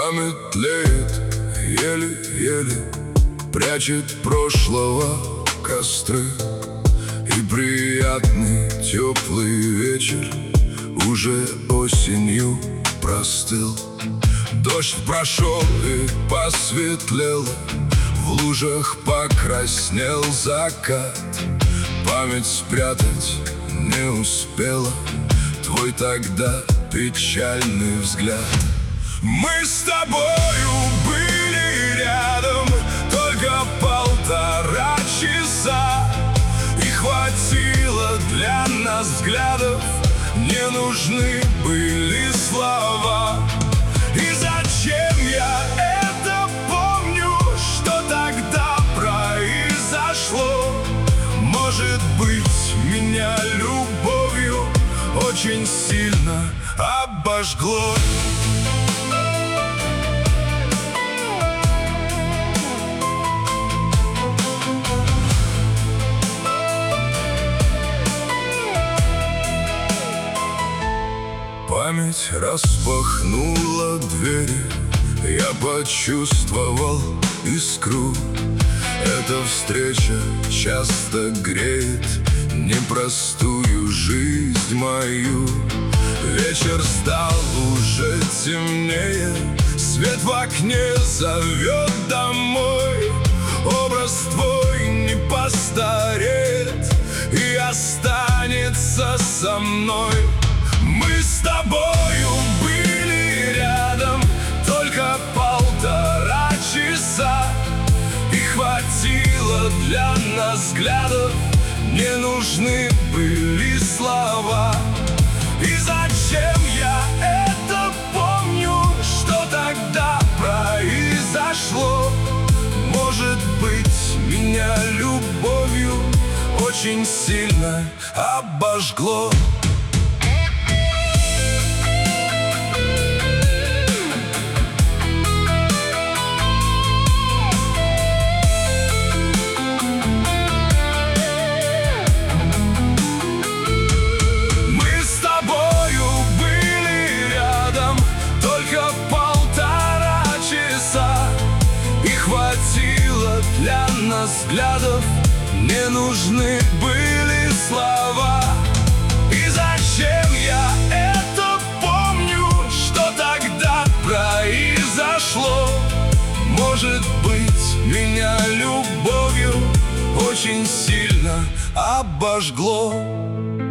Память тлеет еле-еле, прячет прошлого костры. И приятный теплый вечер уже осенью простыл. Дождь прошел и посветлело, в лужах покраснел закат. Память спрятать не успела твой тогда печальный взгляд. Мы с тобою были рядом только 1,5 часа, и хватило для нас взглядов, не нужны были слова. И зачем я это помню, что тогда произошло? Может быть, меня любовью очень сильно обожгло. Память распахнула двери, я почувствовал искру. Эта встреча часто греет непростую жизнь мою. Вечер стал уже темнее, свет в окне зовет домой. Образ твой не постареет и останется со мной. Мы с тобою были рядом только 1,5 часа, и хватило для нас взглядов, не нужны были слова. И зачем я это помню, что тогда произошло? Может быть, меня любовью очень сильно обожгло. Хватило для нас взглядов, не нужны были слова. И зачем я это помню, что тогда произошло? Может быть, меня любовью очень сильно обожгло.